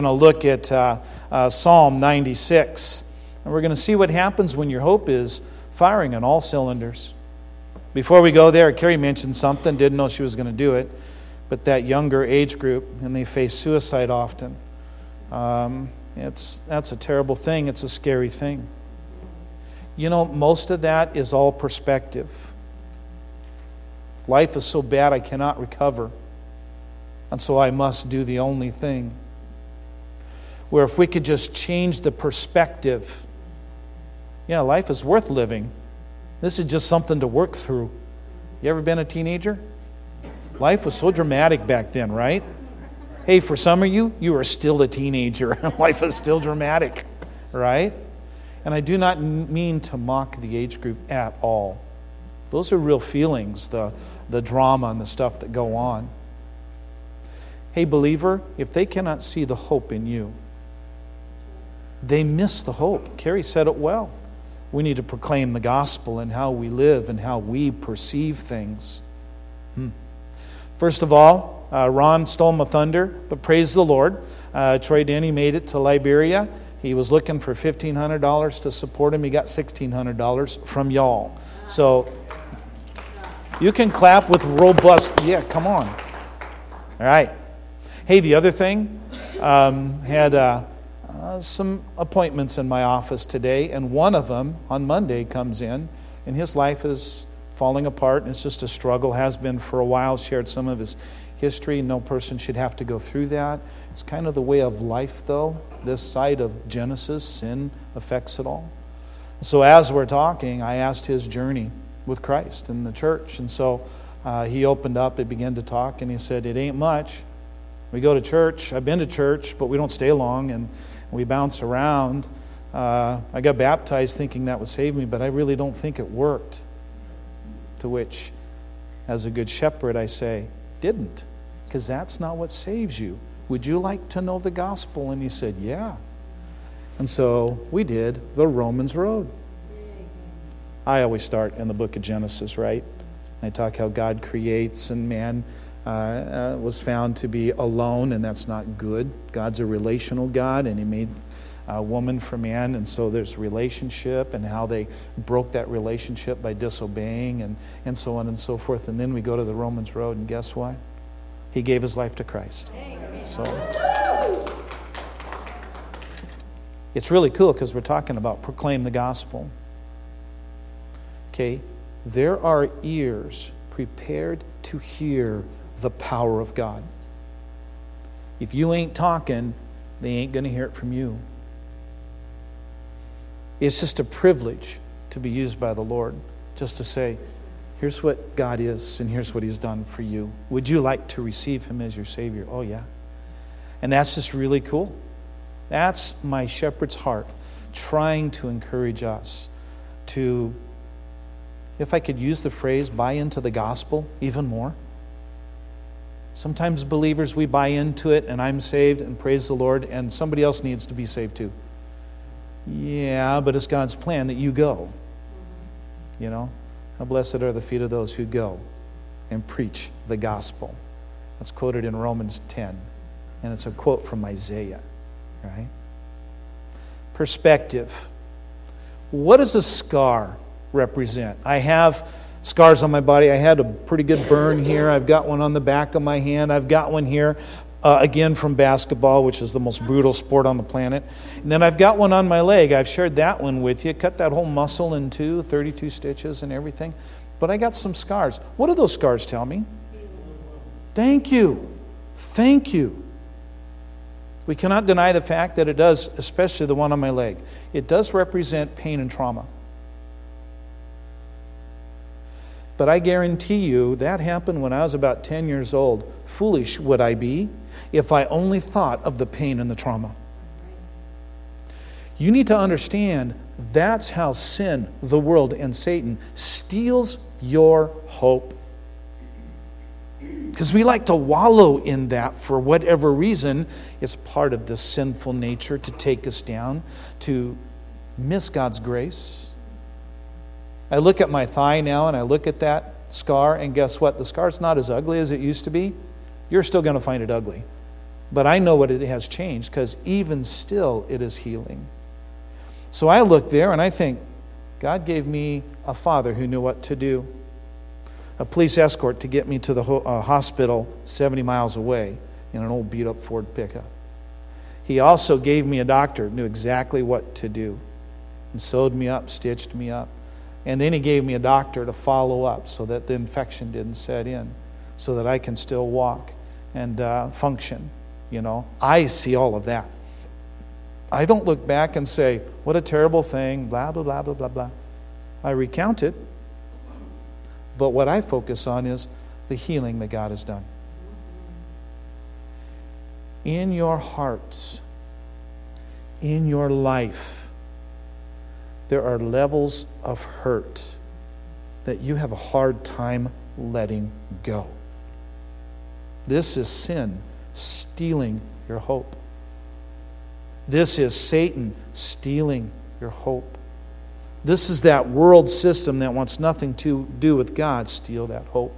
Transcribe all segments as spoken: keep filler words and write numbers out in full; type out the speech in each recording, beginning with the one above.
We're going to look at uh, uh, Psalm ninety-six, and we're going to see what happens when your hope is firing on all cylinders. Before we go there, Carrie mentioned something, didn't know she was going to do it, but that younger age group, and they face suicide often. Um, it's that's a terrible thing. It's a scary thing. You know, most of that is all perspective. Life is so bad I cannot recover, and so I must do the only thing. Where if we could just change the perspective, yeah, life is worth living. This is just something to work through. You ever been a teenager? Life was so dramatic back then, right? Hey, for some of you, you are still a teenager. Life is still dramatic, right? And I do not mean to mock the age group at all. Those are real feelings, the, the drama and the stuff that go on. Hey, believer, if they cannot see the hope in you, they miss the hope. Carrie said it well. We need to proclaim the gospel and how we live and how we perceive things. Hmm. First of all, uh, Ron stole my thunder, but praise the Lord. Uh, Troy Denny made it to Liberia. He was looking for fifteen hundred dollars to support him. He got sixteen hundred dollars from y'all. So you can clap with robust, yeah, come on. All right. Hey, the other thing, um, had... Uh, Uh, some appointments in my office today, and one of them on Monday comes in, and his life is falling apart, and it's just a struggle, has been for a while, shared some of his history. No person should have to go through that. It's kind of the way of life, though. This side of Genesis, sin affects it all. So as we're talking, I asked his journey with Christ in the church, and so uh, he opened up, and began to talk, and he said, it ain't much. We go to church. I've been to church, but we don't stay long, and we bounce around. Uh, I got baptized thinking that would save me, but I really don't think it worked. To which, as a good shepherd, I say, didn't, because that's not what saves you. Would you like to know the gospel? And he said, yeah. And so we did the Romans Road. I always start in the book of Genesis, right? I talk how God creates, and man Uh, uh, was found to be alone, and that's not good. God's a relational God, and he made a woman for man, and so there's relationship and how they broke that relationship by disobeying, and, and so on and so forth. And then we go to the Romans Road, and guess what? He gave his life to Christ. So it's really cool because we're talking about proclaim the gospel. Okay, there are ears prepared to hear the power of God. If you ain't talking, they ain't going to hear it from you. It's just a privilege to be used by the Lord, just to say, here's what God is, and here's what he's done for you. Would you like to receive him as your Savior? Oh, yeah. And that's just really cool. That's my shepherd's heart, trying to encourage us to, if I could use the phrase, buy into the gospel even more. Sometimes believers, we buy into it, and I'm saved, and praise the Lord, and somebody else needs to be saved too. Yeah, but it's God's plan that you go. You know, how blessed are the feet of those who go and preach the gospel. That's quoted in Romans ten, and it's a quote from Isaiah, right? Perspective. What does a scar represent? I have scars on my body. I had a pretty good burn here. I've got one on the back of my hand. I've got one here, uh, again, from basketball, which is the most brutal sport on the planet. And then I've got one on my leg. I've shared that one with you. Cut that whole muscle in two, thirty-two stitches and everything. But I got some scars. What do those scars tell me? Thank you. Thank you. We cannot deny the fact that it does, especially the one on my leg. It does represent pain and trauma. But I guarantee you that happened when I was about ten years old. Foolish would I be if I only thought of the pain and the trauma. You need to understand that's how sin, the world, and Satan steals your hope. Because we like to wallow in that for whatever reason. It's part of the sinful nature to take us down, to miss God's grace. I look at my thigh now, and I look at that scar, and guess what? The scar's not as ugly as it used to be. You're still going to find it ugly. But I know what it has changed, because even still it is healing. So I look there and I think, God gave me a father who knew what to do. A police escort to get me to the ho- uh, hospital seventy miles away in an old beat-up Ford pickup. He also gave me a doctor who knew exactly what to do and sewed me up, stitched me up. And then he gave me a doctor to follow up so that the infection didn't set in, so that I can still walk and uh, function. You know, I see all of that. I don't look back and say, what a terrible thing, blah, blah, blah, blah, blah, blah. I recount it, but what I focus on is the healing that God has done. In your hearts, in your life, there are levels of hurt that you have a hard time letting go. This is sin stealing your hope. This is Satan stealing your hope. This is that world system that wants nothing to do with God steal that hope.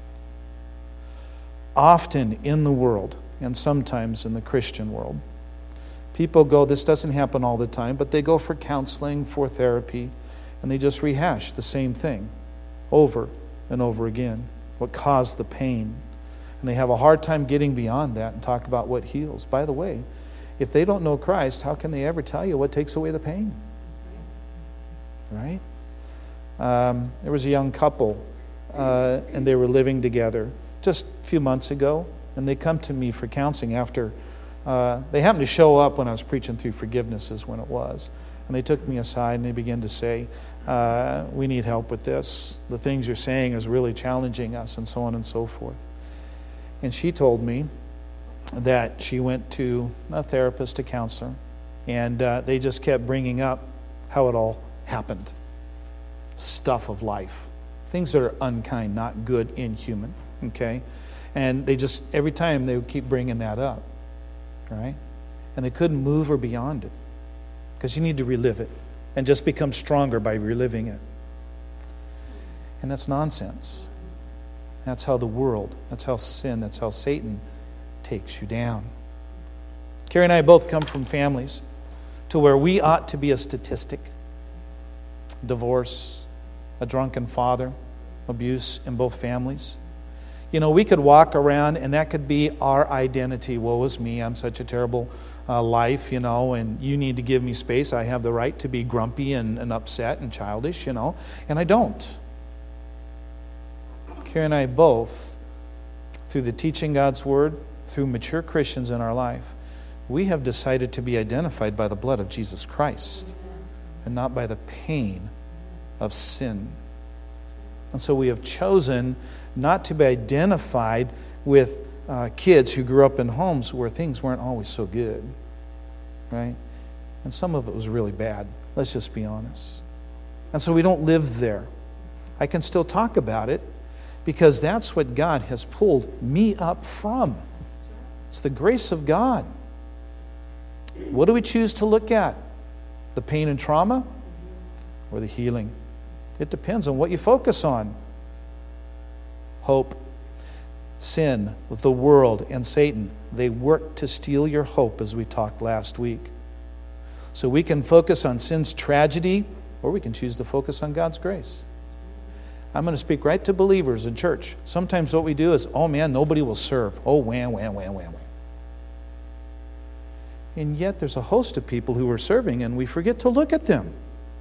Often in the world, and sometimes in the Christian world, people go, this doesn't happen all the time, but they go for counseling, for therapy, and they just rehash the same thing over and over again, what caused the pain. And they have a hard time getting beyond that and talk about what heals. By the way, if they don't know Christ, how can they ever tell you what takes away the pain? Right? Um, there was a young couple, uh, and they were living together just a few months ago, and they come to me for counseling after uh, they happened to show up when I was preaching through forgiveness is when it was. And they took me aside and they began to say, uh, we need help with this. The things you're saying is really challenging us, and so on and so forth. And she told me that she went to a therapist, a counselor, and uh, they just kept bringing up how it all happened. Stuff of life. Things that are unkind, not good, inhuman. Okay? And they just, every time they would keep bringing that up. Right? And they couldn't move or beyond it. Because you need to relive it. And just become stronger by reliving it. And that's nonsense. That's how the world, that's how sin, that's how Satan takes you down. Carrie and I both come from families to where we ought to be a statistic. Divorce, a drunken father, abuse in both families. You know, we could walk around and that could be our identity. Woe is me, I'm such a terrible uh, life, you know, and you need to give me space. I have the right to be grumpy and, and upset and childish, you know, and I don't. Carrie and I both, through the teaching God's Word, through mature Christians in our life, we have decided to be identified by the blood of Jesus Christ and not by the pain of sin. And so we have chosen not to be identified with uh, kids who grew up in homes where things weren't always so good, right? And some of it was really bad. Let's just be honest. And so we don't live there. I can still talk about it because that's what God has pulled me up from. It's the grace of God. What do we choose to look at? The pain and trauma or the healing? It depends on what you focus on. Hope. Sin, the world, and Satan, they work to steal your hope, as we talked last week. So we can focus on sin's tragedy, or we can choose to focus on God's grace. I'm going to speak right to believers in church. Sometimes what we do is, oh man, nobody will serve. Oh, wham, wham, wham, wham, wham. And yet there's a host of people who are serving, and we forget to look at them.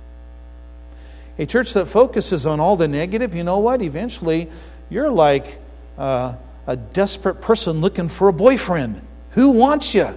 A church that focuses on all the negative, you know what? Eventually, you're like uh, a desperate person looking for a boyfriend. Who wants you?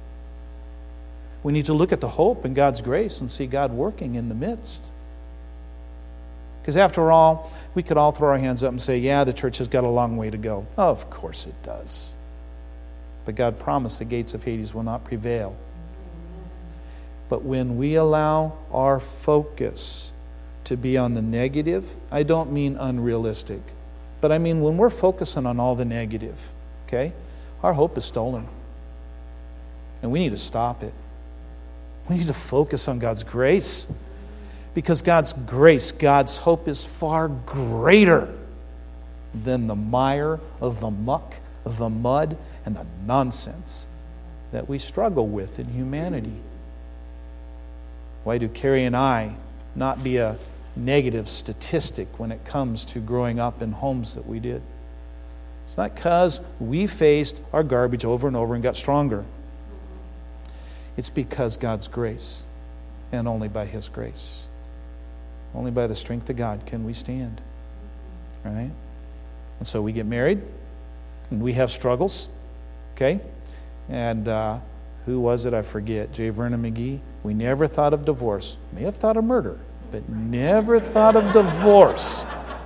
We need to look at the hope and God's grace and see God working in the midst. Because after all, we could all throw our hands up and say, yeah, the church has got a long way to go. Of course it does. But God promised the gates of Hades will not prevail. But when we allow our focus to be on the negative, I don't mean unrealistic, but I mean when we're focusing on all the negative, okay, our hope is stolen. And we need to stop it. We need to focus on God's grace. Because God's grace, God's hope is far greater than the mire of the muck, the mud, and the nonsense that we struggle with in humanity. Why do Carrie and I not be a negative statistic when it comes to growing up in homes that we did? It's not because we faced our garbage over and over and got stronger. It's because God's grace, and only by His grace. Only by the strength of God can we stand. Right? And so we get married, and we have struggles. Okay? And uh, who was it? I forget. J. Vernon McGee. We never thought of divorce. May have thought of murder, but never thought of divorce.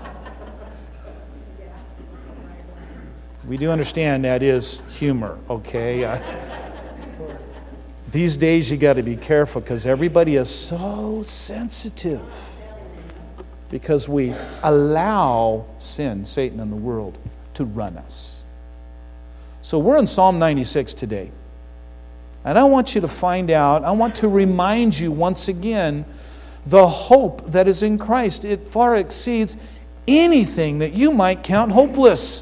We do understand that is humor, okay? I, these days you got to be careful because everybody is so sensitive because we allow sin, Satan, and the world to run us. So we're in Psalm ninety-six today. And I want you to find out, I want to remind you once again, the hope that is in Christ. It far exceeds anything that you might count hopeless.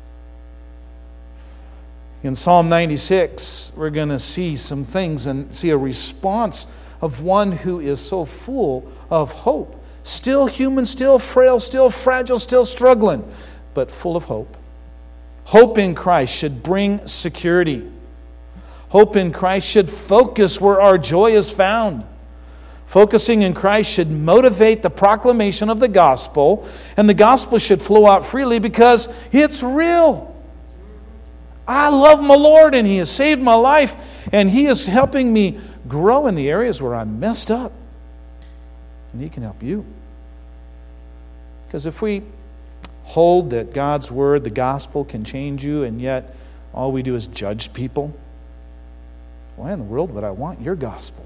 In Psalm ninety-six, we're going to see some things and see a response of one who is so full of hope. Still human, still frail, still fragile, still struggling, but full of hope. Hope in Christ should bring security. Hope in Christ should focus where our joy is found. Focusing in Christ should motivate the proclamation of the gospel, and the gospel should flow out freely because it's real. I love my Lord, and He has saved my life, and He is helping me grow in the areas where I'm messed up. And He can help you. Because if we hold that God's Word, the gospel, can change you, and yet all we do is judge people, why in the world would I want your gospel?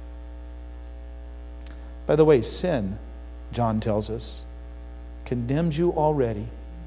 By the way, sin, John tells us, condemns you already.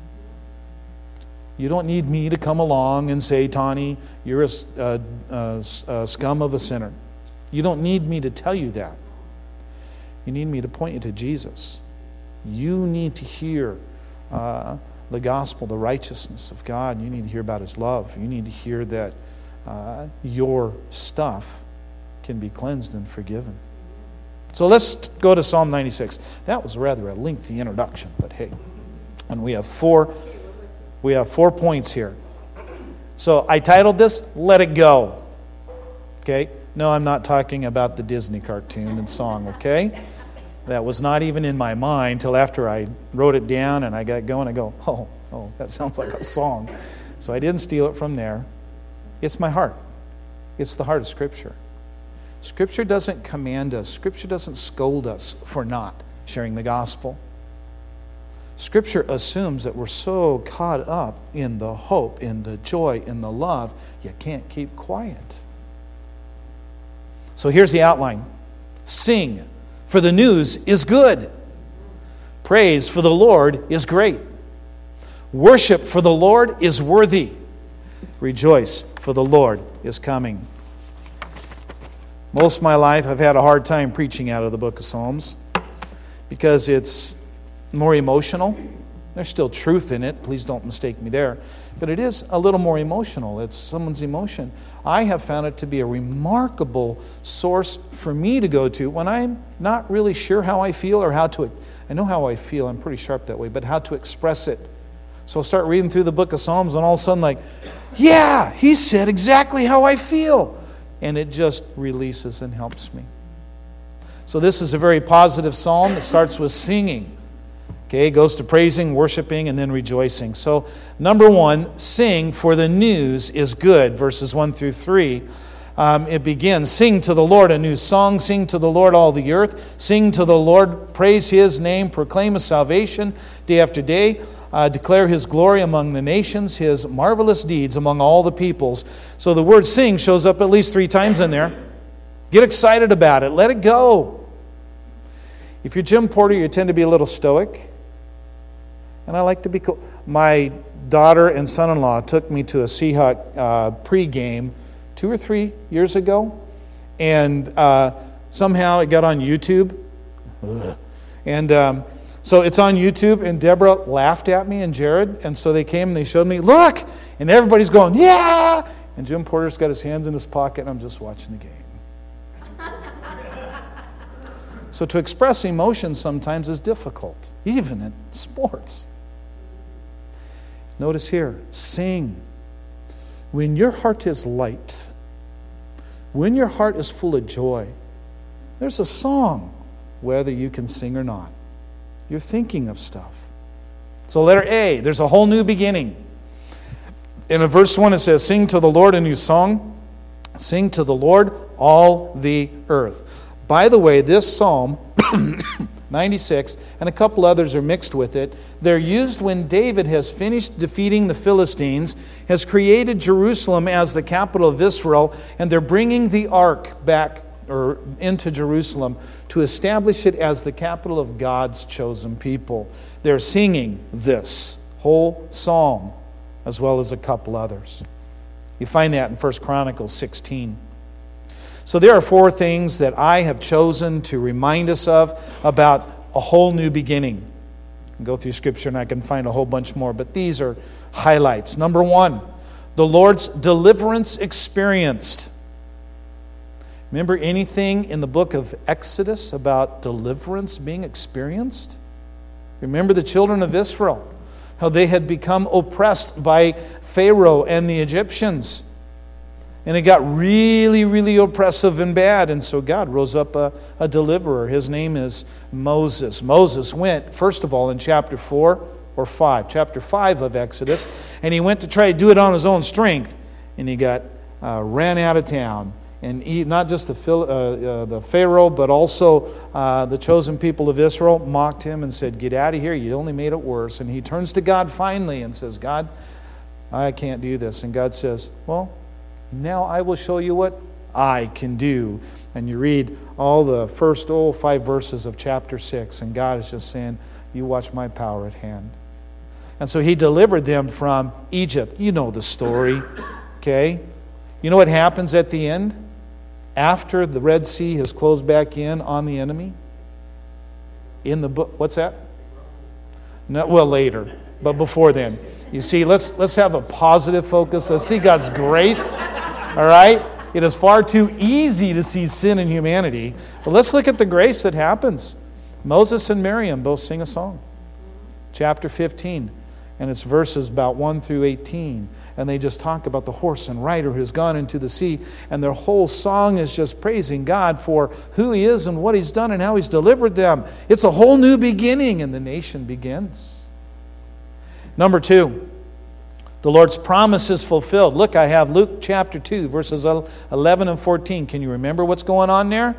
You don't need me to come along and say, Tawny, you're a, a, a, a scum of a sinner. You don't need me to tell you that. You need me to point you to Jesus. You need to hear uh, the gospel, the righteousness of God. You need to hear about His love. You need to hear that uh, your stuff can be cleansed and forgiven. So let's go to Psalm ninety-six. That was rather a lengthy introduction, but hey. And we have four... We have four points here. So I titled this, Let It Go. Okay? No, I'm not talking about the Disney cartoon and song, okay? That was not even in my mind till after I wrote it down and I got going. I go, oh, oh, that sounds like a song. So I didn't steal it from there. It's my heart. It's the heart of Scripture. Scripture doesn't command us. Scripture doesn't scold us for not sharing the gospel. Scripture assumes that we're so caught up in the hope, in the joy, in the love, you can't keep quiet. So here's the outline. Sing, for the news is good. Praise for the Lord is great. Worship for the Lord is worthy. Rejoice, for the Lord is coming. Most of my life I've had a hard time preaching out of the book of Psalms because it's more emotional. There's still truth in it. Please don't mistake me there. But it is a little more emotional. It's someone's emotion. I have found it to be a remarkable source for me to go to when I'm not really sure how I feel or how to... I know how I feel. I'm pretty sharp that way. But how to express it. So I'll start reading through the book of Psalms and all of a sudden like, yeah, he said exactly how I feel. And it just releases and helps me. So this is a very positive psalm. It starts with singing. Okay, it goes to praising, worshiping, and then rejoicing. So, number one, sing, for the news is good, verses one through three. Um, it begins, sing to the Lord a new song, sing to the Lord all the earth, sing to the Lord, praise His name, proclaim His salvation day after day, uh, declare His glory among the nations, His marvelous deeds among all the peoples. So the word sing shows up at least three times in there. Get excited about it. Let it go. If you're Jim Porter, you tend to be a little stoic. And I like to be cool. My daughter and son-in-law took me to a Seahawk uh, pre-game two or three years ago. And uh, somehow it got on YouTube. Ugh. And um, so it's on YouTube. And Deborah laughed at me and Jared. And so they came and they showed me, look! And everybody's going, yeah! And Jim Porter's got his hands in his pocket, and I'm just watching the game. So to express emotion sometimes is difficult, even in sports. Notice here, sing. When your heart is light, when your heart is full of joy, there's a song, whether you can sing or not. You're thinking of stuff. So letter A, there's a whole new beginning. In verse one it says, sing to the Lord a new song. Sing to the Lord all the earth. By the way, this psalm, ninety-six, and a couple others are mixed with it. They're used when David has finished defeating the Philistines, has created Jerusalem as the capital of Israel, and they're bringing the ark back or into Jerusalem to establish it as the capital of God's chosen people. They're singing this whole psalm, as well as a couple others. You find that in First Chronicles sixteen. So there are four things that I have chosen to remind us of about a whole new beginning. I can go through Scripture and I can find a whole bunch more, but these are highlights. Number one, the Lord's deliverance experienced. Remember anything in the book of Exodus about deliverance being experienced? Remember the children of Israel, how they had become oppressed by Pharaoh and the Egyptians. And it got really, really oppressive and bad. And so God rose up a, a deliverer. His name is Moses. Moses went, first of all, in chapter four or five, chapter five of Exodus, and he went to try to do it on his own strength. And he got uh, ran out of town. And he, not just the, uh, uh, the Pharaoh, but also uh, the chosen people of Israel mocked him and said, get out of here, you only made it worse. And he turns to God finally and says, God, I can't do this. And God says, well, now I will show you what I can do. And you read all the first oh, five verses of chapter six, and God is just saying, you watch my power at hand. And so he delivered them from Egypt. You know the story, okay? You know what happens at the end? After the Red Sea has closed back in on the enemy? In the book, what's that? No, well, later, but before then. You see, let's let's have a positive focus. Let's see God's grace. All right? It is far too easy to see sin in humanity. But let's look at the grace that happens. Moses and Miriam both sing a song. Chapter fifteen. And it's verses about one through eighteen. And they just talk about the horse and rider who has gone into the sea. And their whole song is just praising God for who He is and what He's done and how He's delivered them. It's a whole new beginning, and the nation begins. Number two, the Lord's promise is fulfilled. Look, I have Luke chapter two, verses eleven and fourteen. Can you remember what's going on there?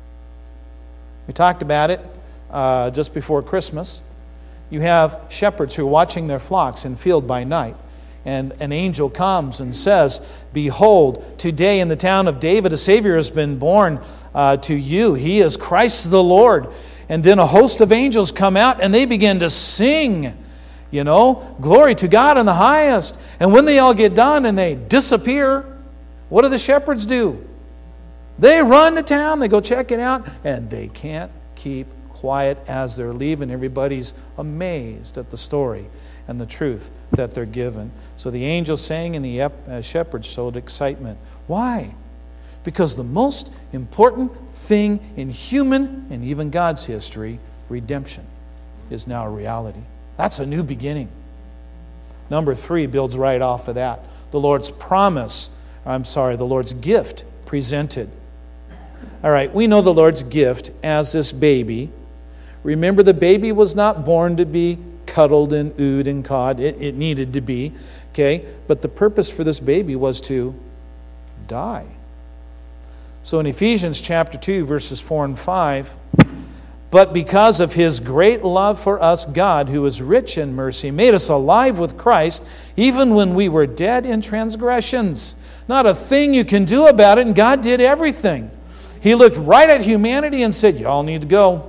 We talked about it uh, just before Christmas. You have shepherds who are watching their flocks in field by night. And an angel comes and says, behold, today in the town of David a Savior has been born uh, to you. He is Christ the Lord. And then a host of angels come out and they begin to sing, you know, glory to God in the highest. And when they all get done and they disappear, what do the shepherds do? They run to town, they go check it out, and they can't keep quiet as they're leaving. Everybody's amazed at the story and the truth that they're given. So the angels sang and the uh, shepherds showed excitement. Why? Because the most important thing in human and even God's history, redemption, is now a reality. That's a new beginning. Number three builds right off of that. The Lord's promise, I'm sorry, the Lord's gift presented. All right, we know the Lord's gift as this baby. Remember, the baby was not born to be cuddled and oohed and cawed. It, it needed to be, okay? But the purpose for this baby was to die. So in Ephesians chapter two, verses four and five, but because of His great love for us, God, who is rich in mercy, made us alive with Christ, even when we were dead in transgressions. Not a thing you can do about it, and God did everything. He looked right at humanity and said, y'all need to go.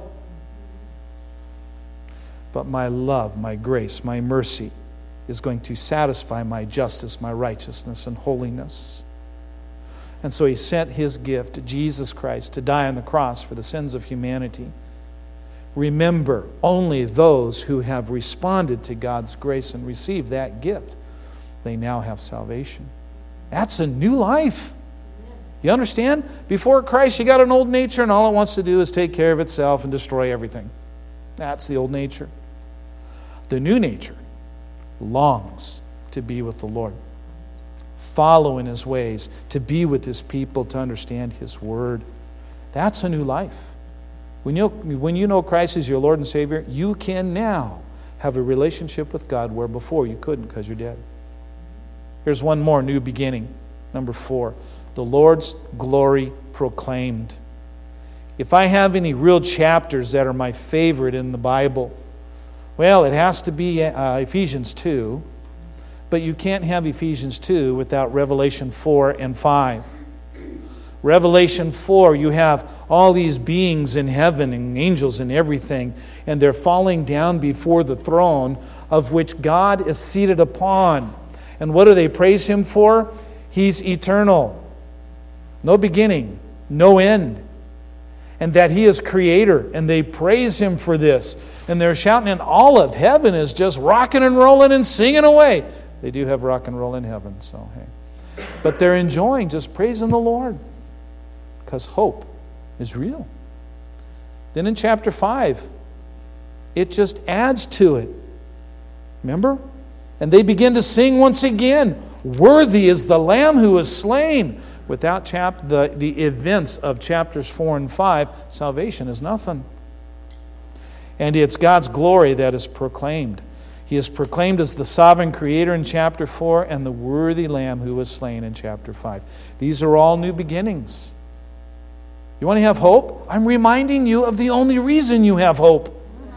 But my love, my grace, my mercy is going to satisfy my justice, my righteousness, and holiness. And so He sent His gift, Jesus Christ, to die on the cross for the sins of humanity. Remember, only those who have responded to God's grace and received that gift, they now have salvation. That's a new life. You understand? Before Christ, you got an old nature, and all it wants to do is take care of itself and destroy everything. That's the old nature. The new nature longs to be with the Lord, follow in His ways, to be with His people, to understand His Word. That's a new life. When you, when you know Christ as your Lord and Savior, you can now have a relationship with God where before you couldn't because you're dead. Here's one more new beginning. Number four, the Lord's glory proclaimed. If I have any real chapters that are my favorite in the Bible, well, it has to be uh, Ephesians two, but you can't have Ephesians two without Revelation four and five. Revelation four, you have all these beings in heaven and angels and everything, and they're falling down before the throne of which God is seated upon. And what do they praise Him for? He's eternal. No beginning, no end. And that He is Creator, and they praise Him for this. And they're shouting, and all of heaven is just rocking and rolling and singing away. They do have rock and roll in heaven, so hey. But they're enjoying just praising the Lord, because hope is real. Then in chapter five, it just adds to it. Remember? And they begin to sing once again, worthy is the Lamb who was slain. Without chap- the, the events of chapters four and five, salvation is nothing. And it's God's glory that is proclaimed. He is proclaimed as the sovereign creator in chapter four and the worthy Lamb who was slain in chapter five. These are all new beginnings. You want to have hope? I'm reminding you of the only reason you have hope.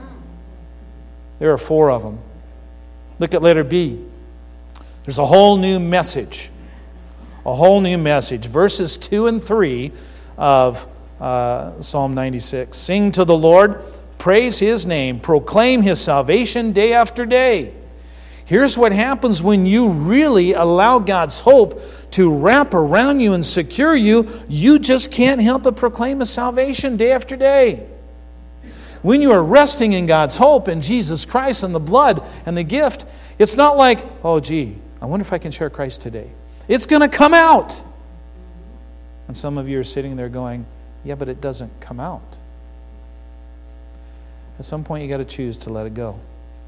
There are four of them. Look at letter B. There's a whole new message. A whole new message. Verses two and three of uh, Psalm ninety-six. Sing to the Lord, praise His name, proclaim His salvation day after day. Here's what happens when you really allow God's hope to wrap around you and secure you. You just can't help but proclaim His salvation day after day. When you are resting in God's hope in Jesus Christ and the blood and the gift, it's not like, oh gee, I wonder if I can share Christ today. It's going to come out. And some of you are sitting there going, yeah, but it doesn't come out. At some point you got to choose to let it go.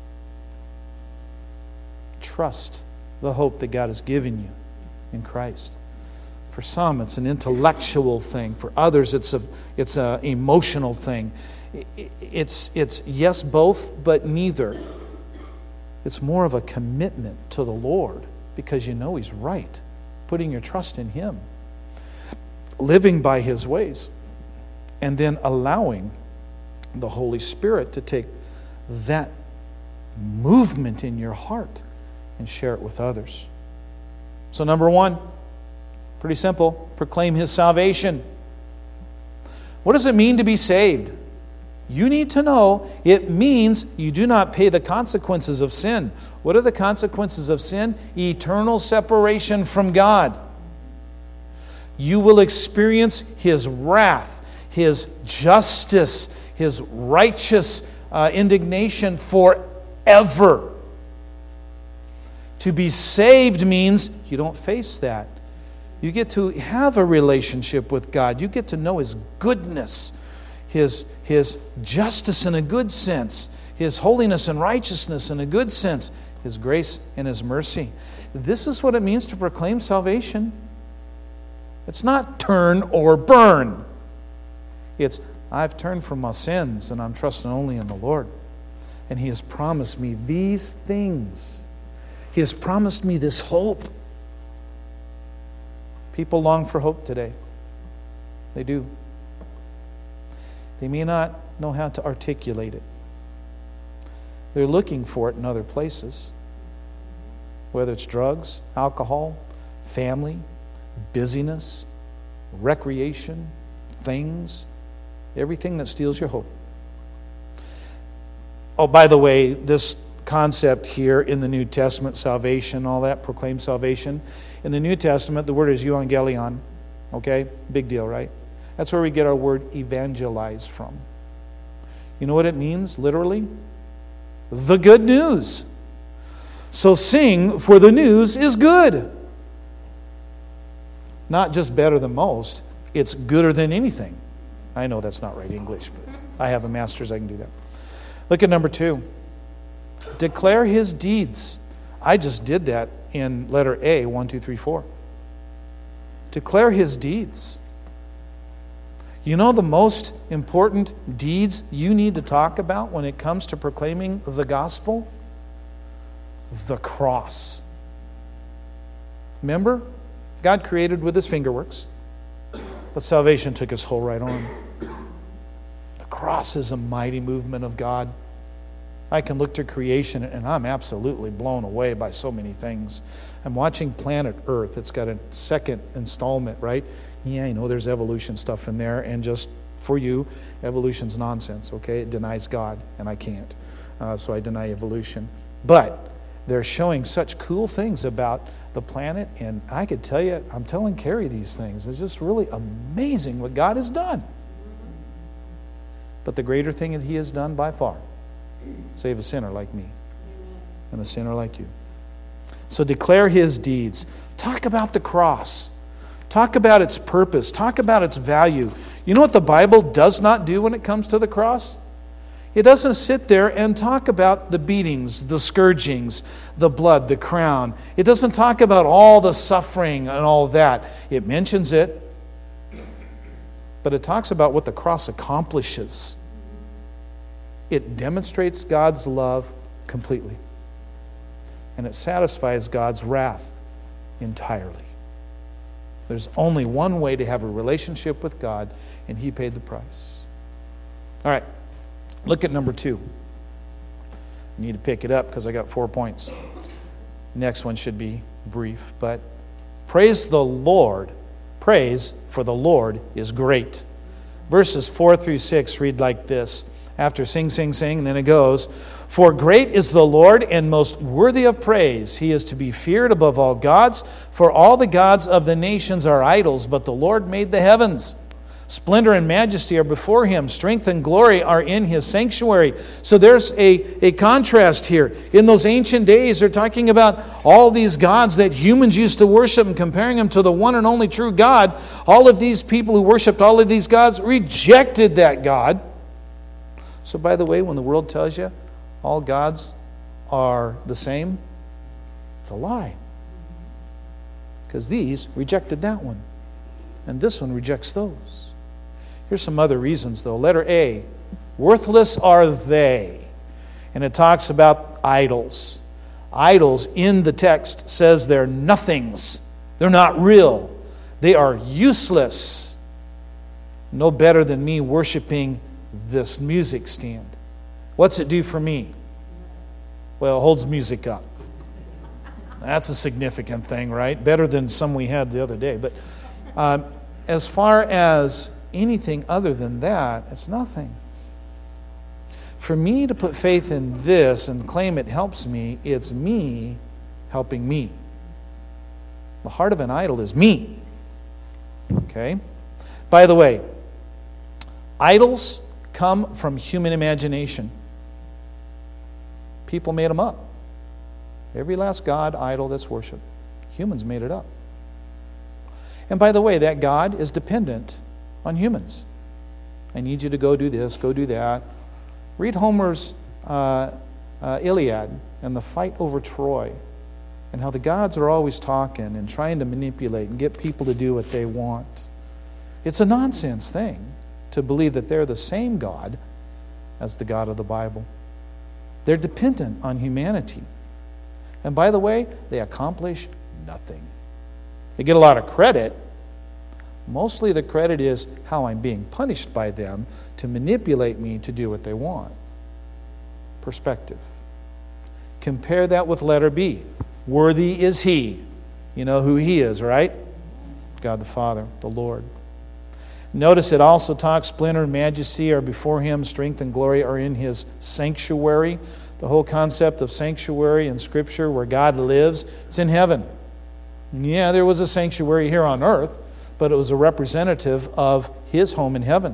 Trust the hope that God has given you in Christ. For some, it's an intellectual thing. For others, it's a it's an emotional thing. It's it's yes, both, but neither. It's more of a commitment to the Lord because you know He's right. Putting your trust in Him. Living by His ways. And then allowing the Holy Spirit to take that movement in your heart and share it with others. So number one, pretty simple, proclaim His salvation. What does it mean to be saved? You need to know it means you do not pay the consequences of sin. What are the consequences of sin? Eternal separation from God. You will experience His wrath, His justice, His righteous uh, indignation forever. To be saved means you don't face that. You get to have a relationship with God. You get to know His goodness, His, His justice in a good sense, His holiness and righteousness in a good sense, His grace and His mercy. This is what it means to proclaim salvation. It's not turn or burn. It's, I've turned from my sins and I'm trusting only in the Lord. And He has promised me these things. He has promised me this hope. People long for hope today. They do. They may not know how to articulate it. They're looking for it in other places. Whether it's drugs, alcohol, family, busyness, recreation, things, everything that steals your hope. Oh, by the way, this concept here in the New Testament, salvation, all that, proclaim salvation. In the New Testament, the word is euangelion. Okay? Big deal, right? That's where we get our word evangelize from. You know what it means, literally? The good news. So sing, for the news is good. Not just better than most, it's gooder than anything. I know that's not right English, but I have a master's, I can do that. Look at number two. Declare his deeds. I just did that in letter A, one, two, three, four. Declare his deeds. You know the most important deeds you need to talk about when it comes to proclaiming the gospel? The cross. Remember? God created with his fingerworks, but salvation took his whole right arm. The cross is a mighty movement of God. I can look to creation and I'm absolutely blown away by so many things. I'm watching Planet Earth. It's got a second installment, right? Yeah, I know there's evolution stuff in there, and just for you, evolution's nonsense, okay? It denies God, and I can't. Uh, so I deny evolution. But they're showing such cool things about the planet, and I could tell you, I'm telling Carrie these things. It's just really amazing what God has done. But the greater thing that he has done by far, save a sinner like me and a sinner like you. So declare his deeds. Talk about the cross. Talk about its purpose. Talk about its value. You know what the Bible does not do when it comes to the cross? It doesn't sit there and talk about the beatings, the scourgings, the blood, the crown. It doesn't talk about all the suffering and all that. It mentions it, but it talks about what the cross accomplishes. It demonstrates God's love completely, and it satisfies God's wrath entirely. There's only one way to have a relationship with God, and he paid the price. All right. Look at number two. I need to pick it up because I got four points. Next one should be brief, but praise the Lord. Praise for the Lord is great. Verses four through six read like this. After sing, sing, sing, and then it goes, for great is the Lord and most worthy of praise. He is to be feared above all gods, for all the gods of the nations are idols, but the Lord made the heavens. Splendor and majesty are before him. Strength and glory are in his sanctuary. So there's a, a contrast here. In those ancient days, they're talking about all these gods that humans used to worship and comparing them to the one and only true God. All of these people who worshiped all of these gods rejected that God. So by the way, when the world tells you all gods are the same, it's a lie. Because these rejected that one. And this one rejects those. Here's some other reasons, though. Letter A, worthless are they. And it talks about idols. Idols in the text says they're nothings. They're not real. They are useless. No better than me worshiping this music stand. What's it do for me? Well, it holds music up. That's a significant thing, right? Better than some we had the other day. But um, as far as anything other than that, it's nothing. For me to put faith in this and claim it helps me, it's me helping me. The heart of an idol is me. Okay? By the way, idols come from human imagination. People made them up. Every last god, idol that's worshipped, humans made it up. And by the way, that God is dependent on humans. I need you to go do this, go do that. Read Homer's uh, uh, Iliad and the fight over Troy, and how the gods are always talking and trying to manipulate and get people to do what they want. It's a nonsense thing to believe that they're the same God as the God of the Bible. They're dependent on humanity. And by the way, they accomplish nothing. They get a lot of credit. Mostly the credit is how I'm being punished by them to manipulate me to do what they want. Perspective. Compare that with letter B. Worthy is he. You know who he is, right? God the Father, the Lord. Notice it also talks splendor and majesty are before him, strength and glory are in his sanctuary. The whole concept of sanctuary in Scripture, where God lives, it's in heaven. Yeah, there was a sanctuary here on earth, but it was a representative of his home in heaven.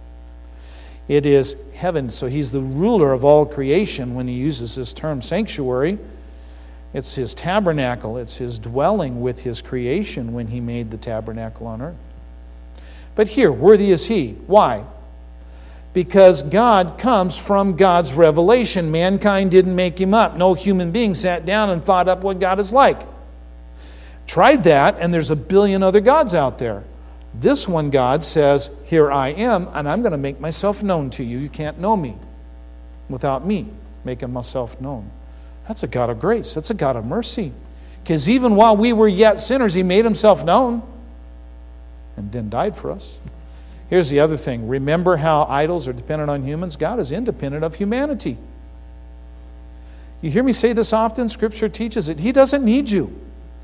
It is heaven, so he's the ruler of all creation when he uses this term sanctuary. It's His tabernacle. It's His dwelling with His creation when He made the tabernacle on earth. But here, worthy is He. Why? Because God comes from God's revelation. Mankind didn't make Him up. No human being sat down and thought up what God is like. Tried that, and there's a billion other gods out there. This one God says, here I am, and I'm going to make myself known to you. You can't know me without me making myself known. That's a God of grace. That's a God of mercy. Because even while we were yet sinners, He made Himself known and then died for us. Here's the other thing. Remember how idols are dependent on humans? God is independent of humanity. You hear me say this often. Scripture teaches it. He doesn't need you.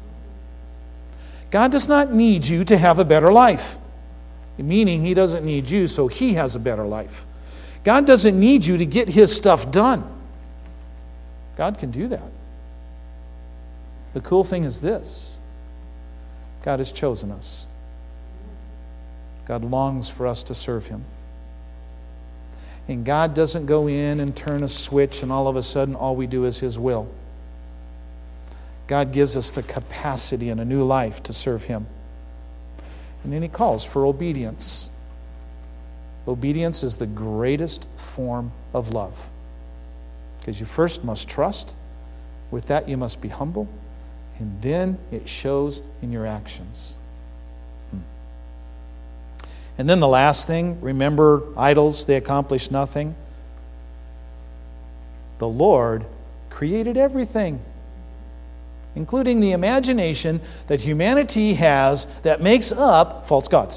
God does not need you to have a better life. Meaning He doesn't need you so He has a better life. God doesn't need you to get His stuff done. God can do that. The cool thing is this. God has chosen us. God longs for us to serve Him. And God doesn't go in and turn a switch and all of a sudden all we do is His will. God gives us the capacity and a new life to serve Him. And then He calls for obedience. Obedience is the greatest form of love. Because you first must trust. With that you must be humble. And then it shows in your actions. And then the last thing, remember, idols, they accomplish nothing. The Lord created everything, including the imagination that humanity has that makes up false gods.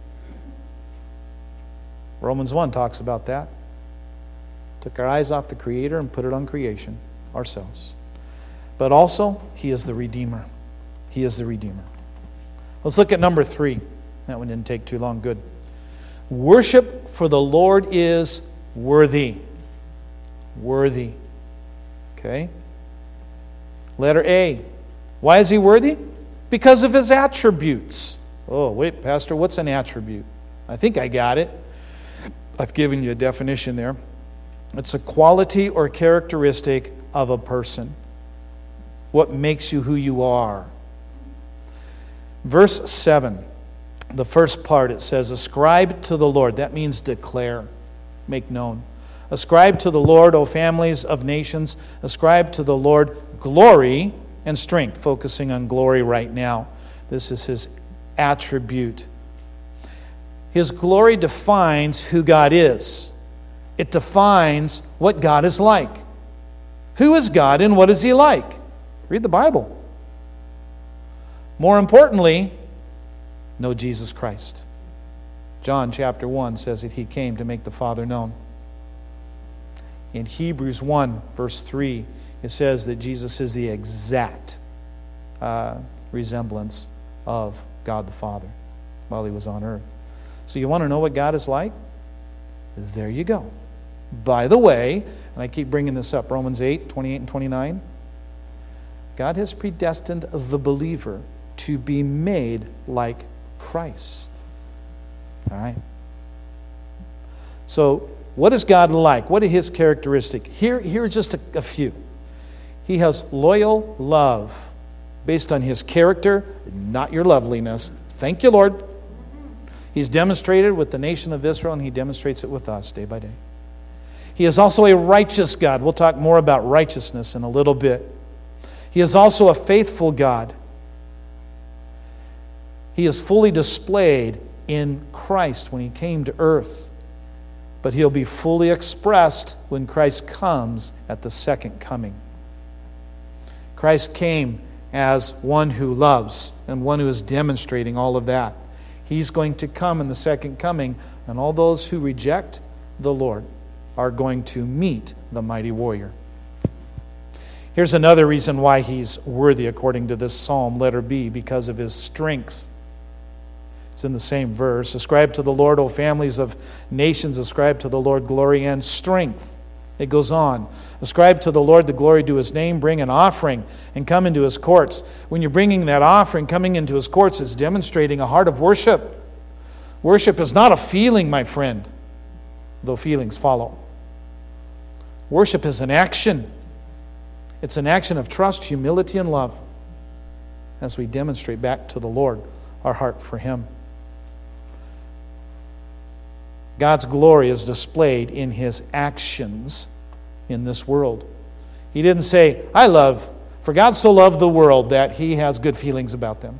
Romans one talks about that. Took our eyes off the Creator and put it on creation, ourselves. But also, He is the Redeemer. He is the Redeemer. Let's look at number three. That one didn't take too long. Good. Worship for the Lord is worthy. Worthy. Okay? Letter A. Why is He worthy? Because of His attributes. Oh, wait, Pastor, what's an attribute? I think I got it. I've given you a definition there. It's a quality or characteristic of a person. What makes you who you are. Verse seven. The first part, it says, ascribe to the Lord. That means declare, make known. Ascribe to the Lord, O families of nations. Ascribe to the Lord glory and strength. Focusing on glory right now. This is His attribute. His glory defines who God is. It defines what God is like. Who is God and what is He like? Read the Bible. More importantly, know Jesus Christ. John chapter one says that He came to make the Father known. In Hebrews one verse three, it says that Jesus is the exact uh, resemblance of God the Father while He was on earth. So you want to know what God is like? There you go. By the way, and I keep bringing this up, Romans eight, twenty-eight and twenty-nine, God has predestined the believer to be made like Christ. All right? So, what is God like? What are His characteristics? Here, here are just a, a few. He has loyal love based on His character, not your loveliness. Thank you, Lord. He's demonstrated with the nation of Israel, and He demonstrates it with us day by day. He is also a righteous God. We'll talk more about righteousness in a little bit. He is also a faithful God. He is fully displayed in Christ when He came to earth. But He'll be fully expressed when Christ comes at the second coming. Christ came as one who loves and one who is demonstrating all of that. He's going to come in the second coming, and all those who reject the Lord are going to meet the mighty warrior. Here's another reason why He's worthy according to this psalm, letter B, because of His strength. It's in the same verse. Ascribe to the Lord, O families of nations, ascribe to the Lord glory and strength. It goes on. Ascribe to the Lord the glory due His name, bring an offering, and come into His courts. When you're bringing that offering, coming into His courts is demonstrating a heart of worship. Worship is not a feeling, my friend, though feelings follow. Worship is an action. It's an action of trust, humility, and love as we demonstrate back to the Lord our heart for Him. God's glory is displayed in His actions in this world. He didn't say, I love, for God so loved the world that He has good feelings about them.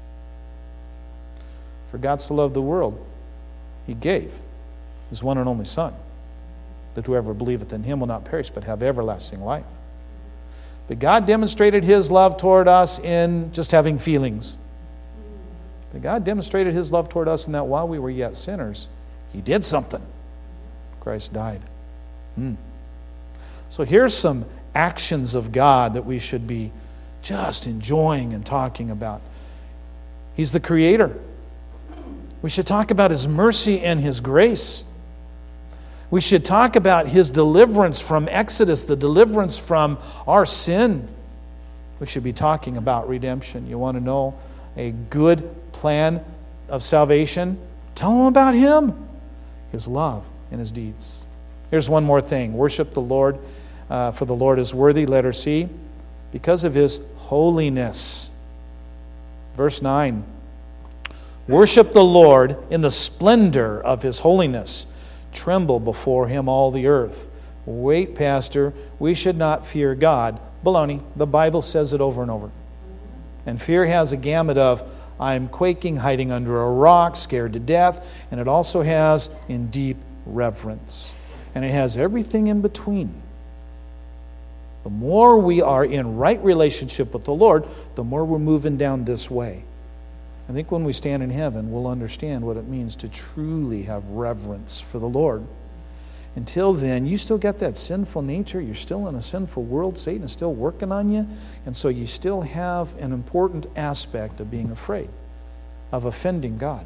For God so loved the world, He gave His one and only Son, that whoever believeth in Him will not perish but have everlasting life. But God demonstrated His love toward us in just having feelings. But God demonstrated His love toward us in that while we were yet sinners, He did something. Christ died. Hmm. So here's some actions of God that we should be just enjoying and talking about. He's the Creator. We should talk about His mercy and His grace. We should talk about His deliverance from Exodus, the deliverance from our sin. We should be talking about redemption. You want to know a good plan of salvation? Tell them about Him, His love, and His deeds. Here's one more thing. Worship the Lord, uh, for the Lord is worthy, letter C, because of His holiness. Verse nine. Worship the Lord in the splendor of His holiness. Tremble before Him all the earth. Wait, Pastor, we should not fear God. Baloney. The Bible says it over and over. And fear has a gamut of, I'm quaking, hiding under a rock, scared to death. And it also has in deep reverence. And it has everything in between. The more we are in right relationship with the Lord, the more we're moving down this way. I think when we stand in heaven, we'll understand what it means to truly have reverence for the Lord. Until then, you still got that sinful nature. You're still in a sinful world. Satan is still working on you. And so you still have an important aspect of being afraid, of offending God.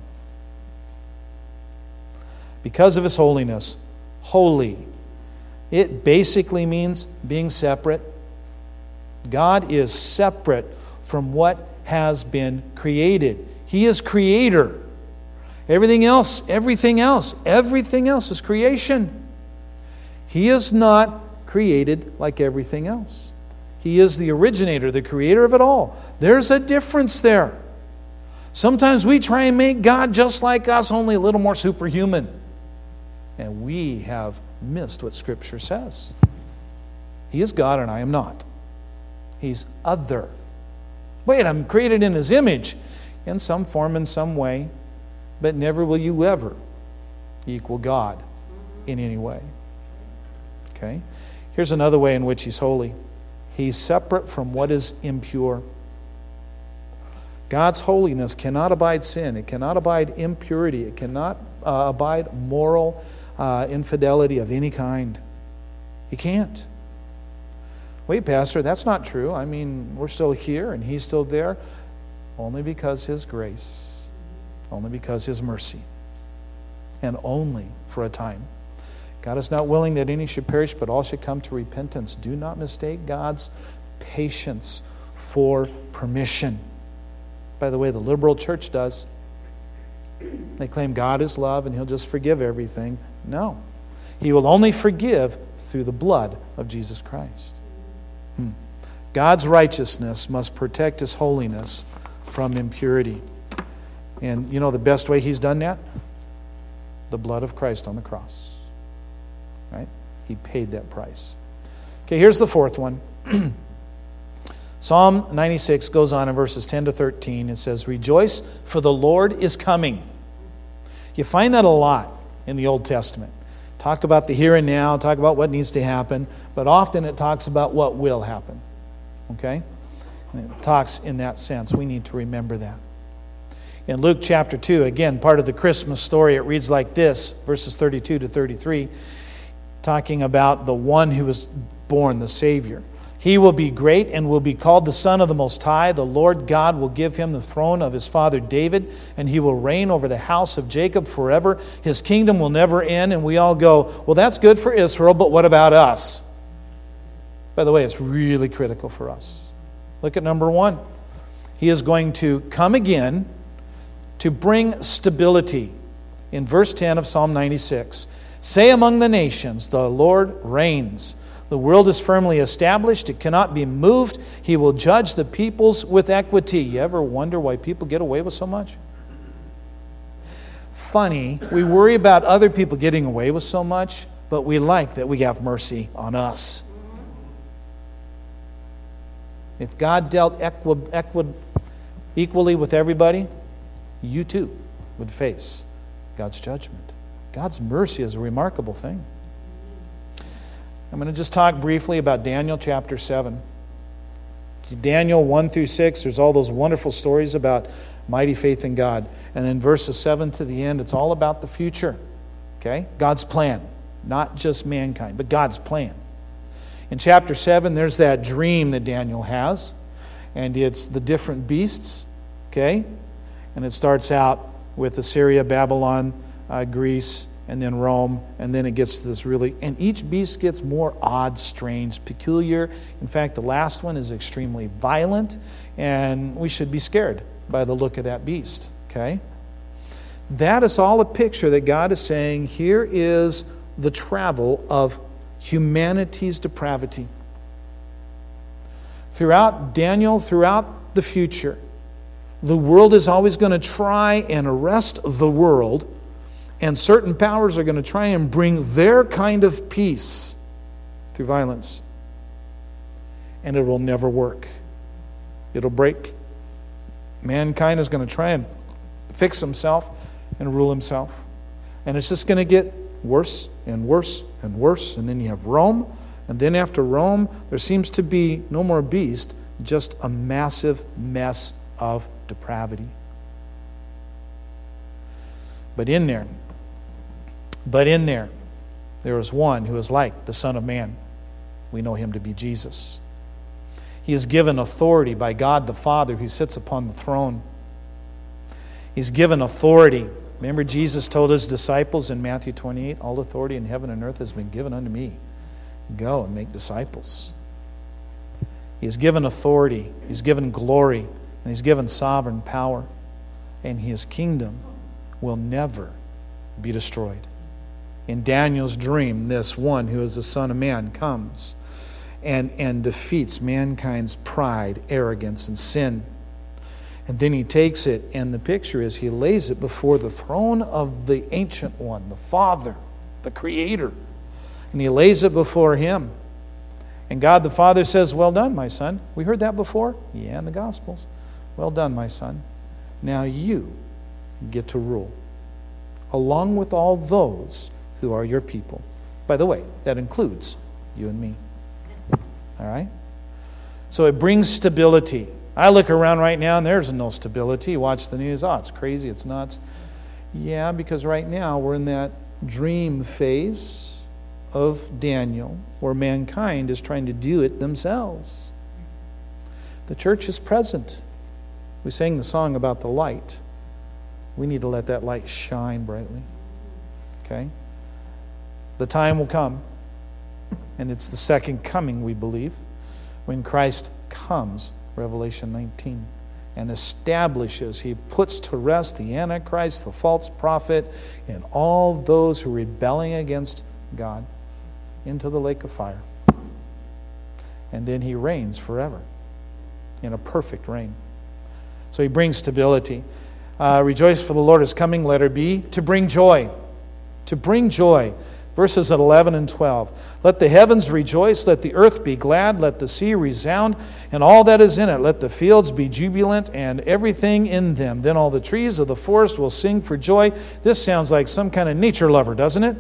Because of His holiness, holy. It basically means being separate. God is separate from what has been created. He is creator. Everything else, everything else, everything else is creation. He is not created like everything else. He is the originator, the creator of it all. There's a difference there. Sometimes we try and make God just like us, only a little more superhuman. And we have missed what Scripture says. He is God and I am not. He's other. Wait, I'm created in His image in some form, in some way, but never will you ever equal God in any way. Okay? Here's another way in which He's holy. He's separate from what is impure. God's holiness cannot abide sin. It cannot abide impurity. It cannot uh, abide moral uh, infidelity of any kind. He can't. Wait, Pastor, that's not true. I mean, we're still here and He's still there. Only because His grace. Only because His mercy. And only for a time. God is not willing that any should perish, but all should come to repentance. Do not mistake God's patience for permission. By the way, the liberal church does. They claim God is love and He'll just forgive everything. No. He will only forgive through the blood of Jesus Christ. Hmm. God's righteousness must protect His holiness from impurity. And you know the best way He's done that? The blood of Christ on the cross. Right? He paid that price. Okay, here's the fourth one. Psalm ninety-six goes on in verses ten to thirteen. It says, Rejoice, for the Lord is coming. You find that a lot in the Old Testament. Talk about the here and now, talk about what needs to happen, but often it talks about what will happen. Okay? And it talks in that sense. We need to remember that. In Luke chapter two, again, part of the Christmas story, it reads like this, verses thirty-two to thirty-three, talking about the one who was born, the Savior. He will be great and will be called the Son of the Most High. The Lord God will give Him the throne of His father David, and He will reign over the house of Jacob forever. His kingdom will never end. And we all go, well, that's good for Israel, but what about us? By the way, it's really critical for us. Look at number one. He is going to come again to bring stability. In verse ten of Psalm ninety-six, Say among the nations, the Lord reigns. The world is firmly established. It cannot be moved. He will judge the peoples with equity. You ever wonder why people get away with so much? Funny, we worry about other people getting away with so much, but we like that we have mercy on us. If God dealt equi- equi- equally with everybody, you too would face God's judgment. God's mercy is a remarkable thing. I'm going to just talk briefly about Daniel chapter seven. Daniel one through six, there's all those wonderful stories about mighty faith in God. And then verses seven to the end, it's all about the future. Okay? God's plan. Not just mankind, but God's plan. In chapter seven, there's that dream that Daniel has. And it's the different beasts. Okay? And it starts out with Assyria, Babylon, uh, Greece, and then Rome, and then it gets to this really, and each beast gets more odd, strange, peculiar. In fact, the last one is extremely violent, and we should be scared by the look of that beast, okay? That is all a picture that God is saying, here is the travel of humanity's depravity. Throughout Daniel, throughout the future, the world is always going to try and arrest the world. And certain powers are going to try and bring their kind of peace through violence. And it will never work. It'll break. Mankind is going to try and fix himself and rule himself. And it's just going to get worse and worse and worse. And then you have Rome. And then after Rome, there seems to be no more beast, just a massive mess of depravity. But in there, But in there, there is one who is like the Son of Man. We know him to be Jesus. He is given authority by God the Father who sits upon the throne. He's given authority. Remember, Jesus told his disciples in Matthew twenty-eight, all authority in heaven and earth has been given unto me. Go and make disciples. He is given authority. He's given glory. And he's given sovereign power. And his kingdom will never be destroyed. In Daniel's dream, this one who is the Son of Man comes and, and defeats mankind's pride, arrogance, and sin. And then he takes it, and the picture is he lays it before the throne of the Ancient One, the Father, the Creator. And he lays it before him. And God the Father says, well done, my son. We heard that before? Yeah, in the Gospels. Well done, my son. Now you get to rule, along with all those who are your people. By the way, that includes you and me. All right? So it brings stability. I look around right now and there's no stability. Watch the news. Oh, it's crazy. It's nuts. Yeah, because right now we're in that dream phase of Daniel where mankind is trying to do it themselves. The church is present. We sang the song about the light. We need to let that light shine brightly. Okay? The time will come, and it's the second coming, we believe, when Christ comes, Revelation nineteen, and establishes, he puts to rest the Antichrist, the false prophet, and all those who are rebelling against God into the lake of fire. And then he reigns forever in a perfect reign. So he brings stability. Uh, Rejoice, for the Lord is coming, letter B, to bring joy. To bring joy. Verses eleven and twelve. Let the heavens rejoice, let the earth be glad, let the sea resound, and all that is in it. Let the fields be jubilant, and everything in them. Then all the trees of the forest will sing for joy. This sounds like some kind of nature lover, doesn't it?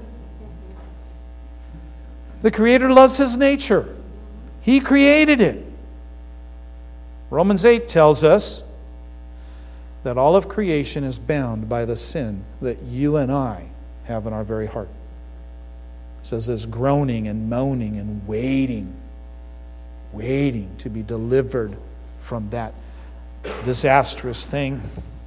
The Creator loves His nature. He created it. Romans eight tells us that all of creation is bound by the sin that you and I have in our very heart. It says there's groaning and moaning and waiting, waiting to be delivered from that disastrous thing.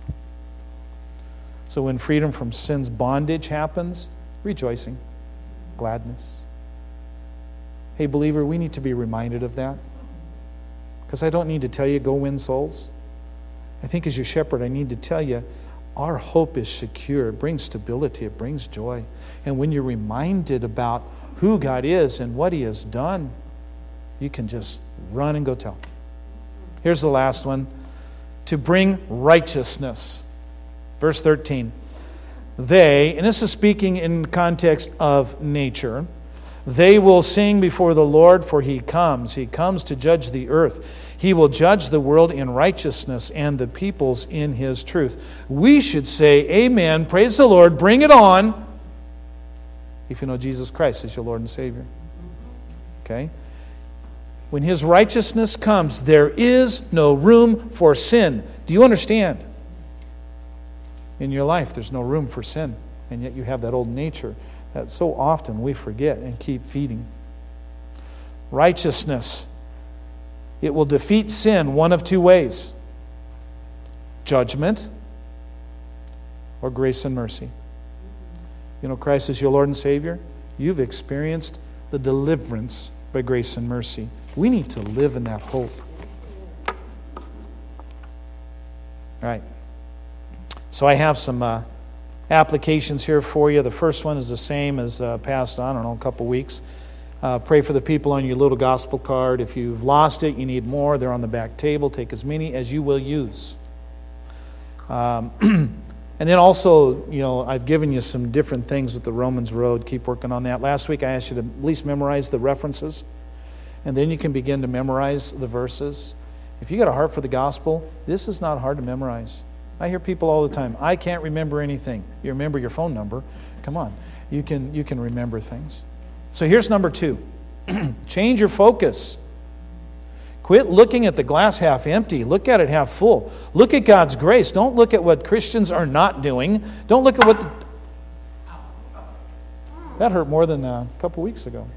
So when freedom from sin's bondage happens, rejoicing, gladness. Hey, believer, we need to be reminded of that. Because I don't need to tell you, go win souls. I think as your shepherd, I need to tell you, our hope is secure. It brings stability. It brings joy. And when you're reminded about who God is and what He has done, you can just run and go tell. Here's the last one. To bring righteousness. Verse thirteen. They, and this is speaking in context of nature, they will sing before the Lord, for He comes. He comes to judge the earth. He will judge the world in righteousness and the peoples in His truth. We should say, amen, praise the Lord, bring it on, if you know Jesus Christ as your Lord and Savior. Okay? When His righteousness comes, there is no room for sin. Do you understand? In your life, there's no room for sin. And yet you have that old nature that so often we forget and keep feeding. Righteousness. It will defeat sin one of two ways. Judgment or grace and mercy. You know, Christ is your Lord and Savior. You've experienced the deliverance by grace and mercy. We need to live in that hope. All right. So I have some uh, applications here for you. The first one is the same as uh, past, I don't know, a couple weeks. Uh, pray for the people on your little gospel card. If you've lost it, you need more. They're on the back table. Take as many as you will use. Um, and then also, you know, I've given you some different things with the Romans Road. Keep working on that. Last week I asked you to at least memorize the references. And then you can begin to memorize the verses. If you got a heart for the gospel, this is not hard to memorize. I hear people all the time, I can't remember anything. You remember your phone number. Come on. You can, you can remember things. So here's number two. Change your focus. Quit looking at the glass half empty. Look at it half full. Look at God's grace. Don't look at what Christians are not doing. Don't look at what... The... That hurt more than a couple weeks ago.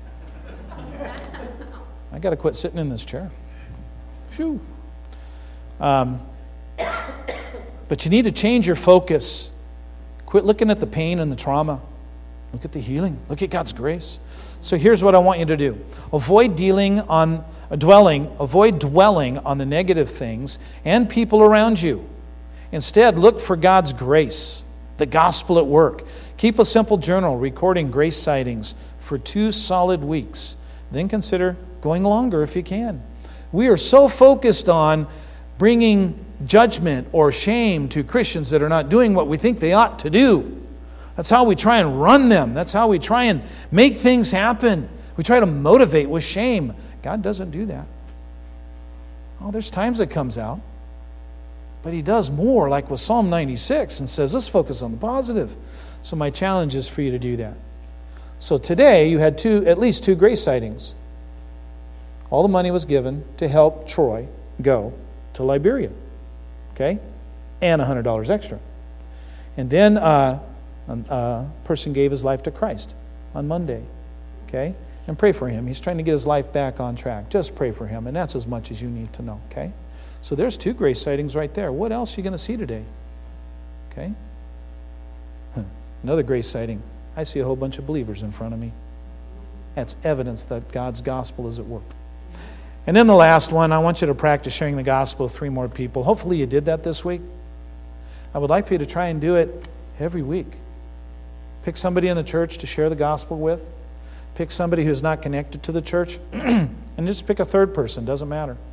I got to quit sitting in this chair. Shoo. Um, but you need to change your focus. Quit looking at the pain and the trauma. Look at the healing. Look at God's grace. So here's what I want you to do. Avoid dealing on uh, dwelling, avoid dwelling on the negative things and people around you. Instead, look for God's grace, the gospel at work. Keep a simple journal recording grace sightings for two solid weeks. Then consider going longer if you can. We are so focused on bringing judgment or shame to Christians that are not doing what we think they ought to do. That's how we try and run them. That's how we try and make things happen. We try to motivate with shame. God doesn't do that. Oh, there's times it comes out. But He does more, like with Psalm ninety-six, and says, let's focus on the positive. So my challenge is for you to do that. So today you had two, at least two grace sightings. All the money was given to help Troy go to Liberia. Okay? And one hundred dollars extra. And then uh, a person gave his life to Christ on Monday. Okay? And pray for him. He's trying to get his life back on track. Just pray for him. And that's as much as you need to know. Okay? So there's two grace sightings right there. What else are you going to see today? Okay? Huh. Another grace sighting. I see a whole bunch of believers in front of me. That's evidence that God's gospel is at work. And then the last one, I want you to practice sharing the gospel with three more people. Hopefully you did that this week. I would like for you to try and do it every week. Pick somebody in the church to share the gospel with. Pick somebody who's not connected to the church. And just pick a third person. Doesn't matter.